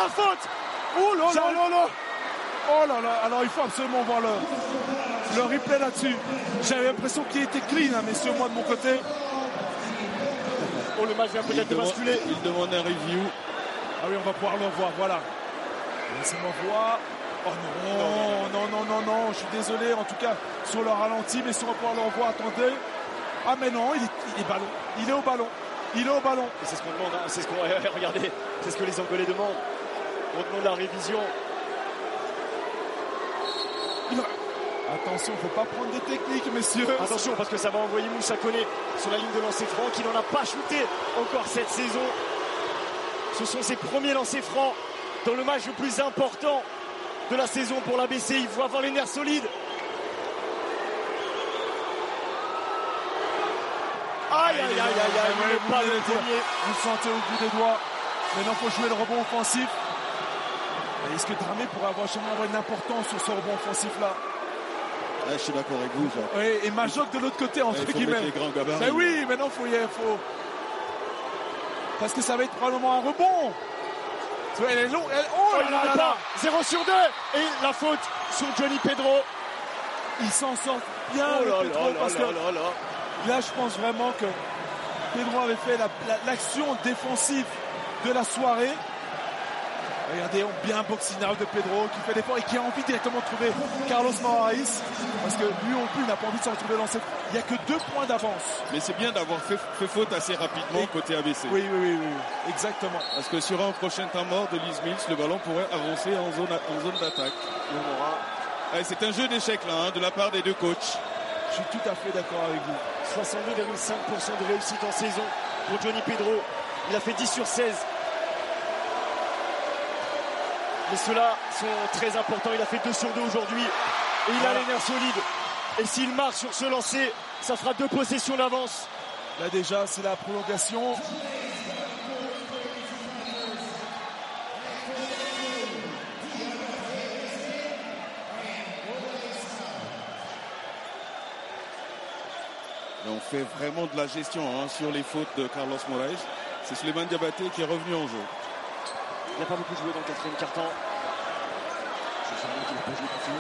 la faute. Oh là là là là. Oh là là, alors il faut absolument voir le replay là-dessus. J'avais l'impression qu'il était clean, hein, messieurs, moi de mon côté. Oh, le match vient peut-être de basculer. Il demande un review. Ah oui, on va pouvoir le voir, voilà. Laissez-moi voir. Oh non, je suis désolé, en tout cas, sur le ralenti, mais si on va pouvoir le revoir, attendez. Ah mais non, il est ballon. Il est au ballon. Il est au ballon. Et c'est ce qu'on demande, hein. C'est ce qu'on regardez, c'est ce que les Angolais demandent. On demande la révision. Attention, il ne faut pas prendre des techniques, messieurs. Attention, parce que ça va envoyer Moussa Koné sur la ligne de lancer franc, qui n'en a pas shooté encore cette saison. Ce sont ses premiers lancers francs dans le match le plus important de la saison pour l'ABC. Il faut avoir les nerfs solides. Aïe, il n'est pas le premier. Vous le sentez au bout des doigts. Maintenant, il faut jouer le rebond offensif. Est-ce que Dramé pourrait jamais avoir une importance sur ce rebond offensif-là? Je suis d'accord avec vous, Jacques. Oui, et Majok de l'autre côté, entre guillemets. Les grands gabarits. Mais oui, maintenant, il faut... Parce que ça va être probablement un rebond. Elle est longue. Oh là là. 0 sur 2. Et la faute sur Johnny Pedro. Il s'en sort bien, Pedro, parce que là, je pense vraiment que Pedro avait fait l'action défensive de la soirée. Regardez, bien boxing out de Pedro qui fait l'effort et qui a envie directement de trouver Carlos Moraes, parce que lui non plus n'a pas envie de se retrouver lancé. Il n'y a que 2 points d'avance. Mais c'est bien d'avoir fait faute assez rapidement côté ABC. Oui, exactement. Parce que sur un prochain temps mort de Liz Mills, le ballon pourrait avancer en zone d'attaque. C'est un jeu d'échecs là, de la part des deux coachs. Je suis tout à fait d'accord avec vous. 62,5% de réussite en saison pour Johnny Pedro. Il a fait 10 sur 16. Mais ceux-là sont très importants. Il a fait 2 sur 2 aujourd'hui. Et il a les nerfs solides. Et s'il marque sur ce lancer, ça fera 2 possessions d'avance. Là déjà, c'est la prolongation. Et on fait vraiment de la gestion sur les fautes de Carlos Moraes. C'est Souleymane Diabaté qui est revenu en jeu. Il n'a pas beaucoup joué dans le 4e quart-temps. Je sais qu'il n'a pas joué du tout.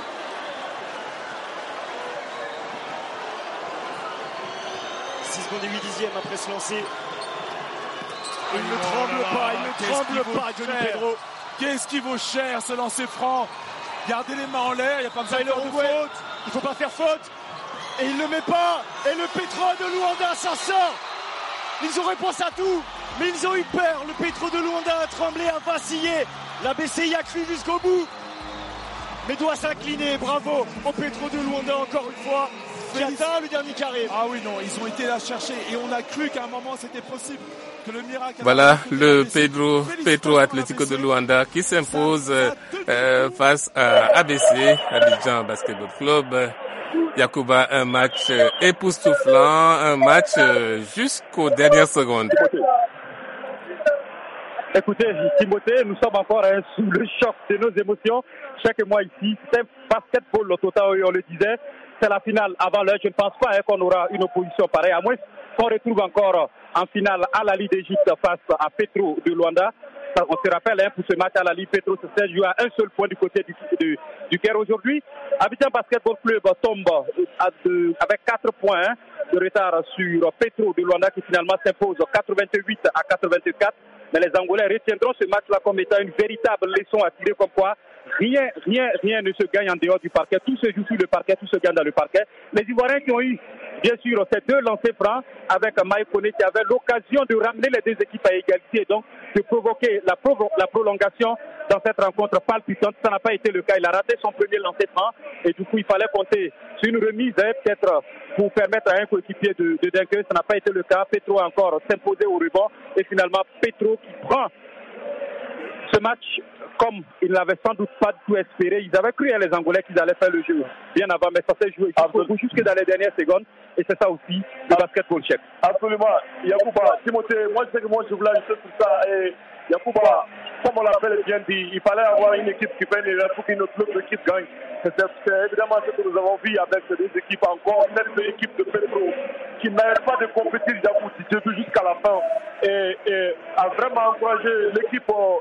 Secondes et 8 dixièmes après ce lancer. Il ne tremble pas, Johnny Pedro. Qu'est-ce qui vaut cher ce lancer franc? Gardez les mains en l'air, il n'y a pas besoin de faute. Il ne faut pas faire faute. Et il ne le met pas. Et le Petro de Luanda s'en sort. Ils ont réponse à tout. Mais ils ont eu peur. Le Petro de Luanda a tremblé, a vacillé. La BCI a cru jusqu'au bout. Mais doit s'incliner. Bravo au Petro de Luanda encore une fois. Qui atteint le dernier carré. Ah oui, non, ils ont été là chercher. Et on a cru qu'à un moment c'était possible. Que le miracle. Voilà le Petro Atlético de Luanda qui s'impose face à ABC, Abidjan Basketball Club. Yacouba, un match époustouflant, un match jusqu'aux dernières secondes. Écoutez, Timothée, nous sommes encore sous le choc de nos émotions. Chaque mois ici, c'est un basketball au total, on le disait. C'est la finale avant l'heure. Je ne pense pas qu'on aura une opposition pareille, à moins qu'on retrouve encore en finale à la Ligue d'Égypte face à Petro de Luanda. On se rappelle, pour ce match à la Ligue, Petro se s'est joué à un seul point du côté du Caire aujourd'hui. Abidjan Basketball Club tombe avec 4 points de retard sur Petro de Luanda qui finalement s'impose 88 à 84. Mais les Angolais retiendront ce match-là comme étant une véritable leçon à tirer, comme quoi rien ne se gagne en dehors du parquet. Tout se joue sur le parquet, tout se gagne dans le parquet. Les Ivoiriens qui ont eu, bien sûr, ces 2 lancers francs avec Mike Koné qui avait l'occasion de ramener les 2 équipes à égalité et donc de provoquer la prolongation dans cette rencontre palpitante. Ça n'a pas été le cas. Il a raté son premier lancer franc et du coup, il fallait compter sur une remise peut-être pour permettre à un coéquipier de dunker. Ça n'a pas été le cas. Petro a encore s'imposé au rebond et finalement Petro qui prend ce match comme il n'avait sans doute pas du tout espéré. Ils avaient cru, les Angolais, qu'ils allaient faire le jeu bien avant, mais ça s'est joué jusque dans les dernières secondes. Et c'est ça aussi le basketball chef. Absolument. Yacouba, Timothée, moi je sais que je voulais ajouter tout ça. Et Yacouba, comme on l'appelle bien dit, il fallait avoir une équipe qui peine pour qu'une autre équipe gagne. C'est évidemment ce que nous avons vu avec ces 2 équipes encore. Cette équipe de Petro qui n'arrête pas de compétir jusqu'à la fin et a vraiment encouragé l'équipe